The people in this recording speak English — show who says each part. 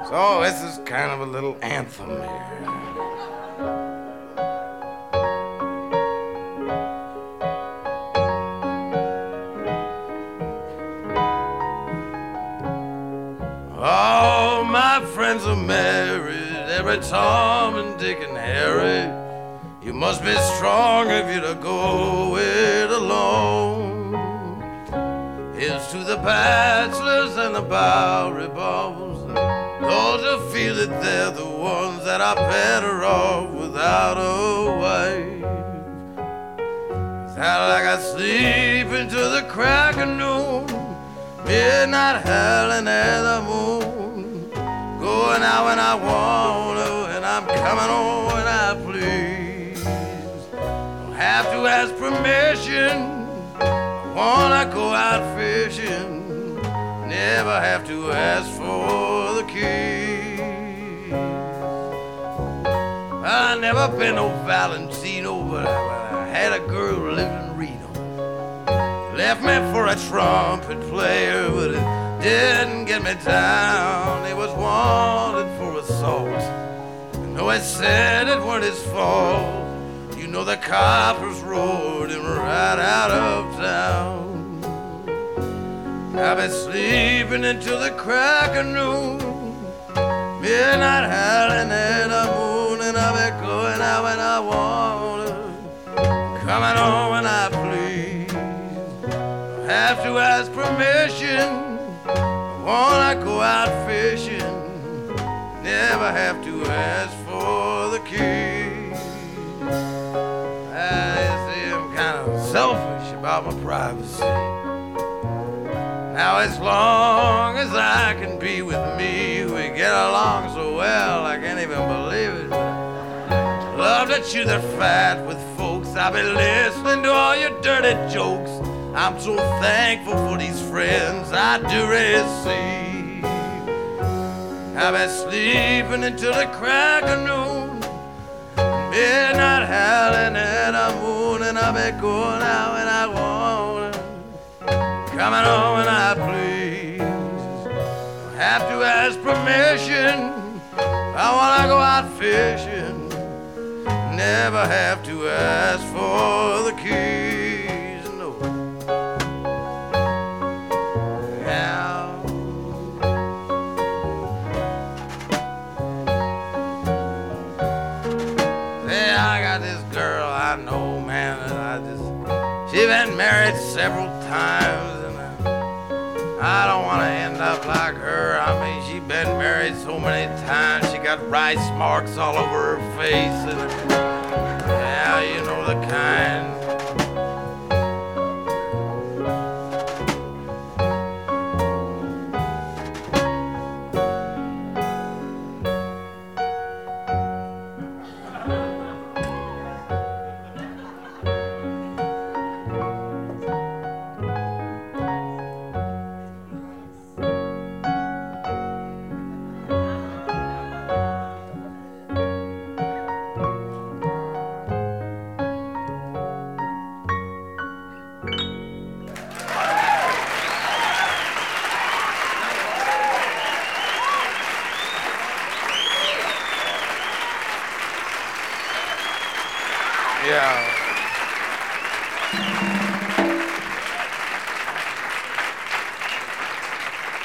Speaker 1: So this is kind of a little anthem here. All my friends are married, every Tom and Dick and Harry. You must be strong if you're to go it alone. Here's to the bachelors and the Bowery Balls, those who feel that they're the ones that are better off without a wife. Sound like I sleep into the crack of noon, midnight howling at the moon, going out when I want to, and I'm coming on when I please. Don't have to ask permission, I wanna go out fishing, never have to ask for the keys. I never been no Valentino, but I had a girl who lived in Reno. Left me for a trumpet player, but it didn't get me down. He was wanted for assault, and though I said it weren't his fault, you know the coppers roared him right out of town. I've been sleeping until the crack of noon, midnight howling at the moon, and I've been going out when I want to, coming on when I please. Have to ask permission, I wanna go out fishing, never have to ask for the keys. I see I'm kind of selfish about my privacy. Now as long as I can be with me, we get along so well I can't even believe it. Love to chew the fat with folks, I've been listening to all your dirty jokes. I'm so thankful for these friends I do receive. I've been sleeping until the crack of noon, midnight howling at the moon, and I've been going out when I want to, coming on when I please. Don't have to ask permission, I wanna go out fishing, never have to ask for the keys. I got this girl I know, man, and she's been married several times, and I don't want to end up like her. I mean, she's been married so many times, she got rice marks all over her face, and yeah, you know the kind. Yeah.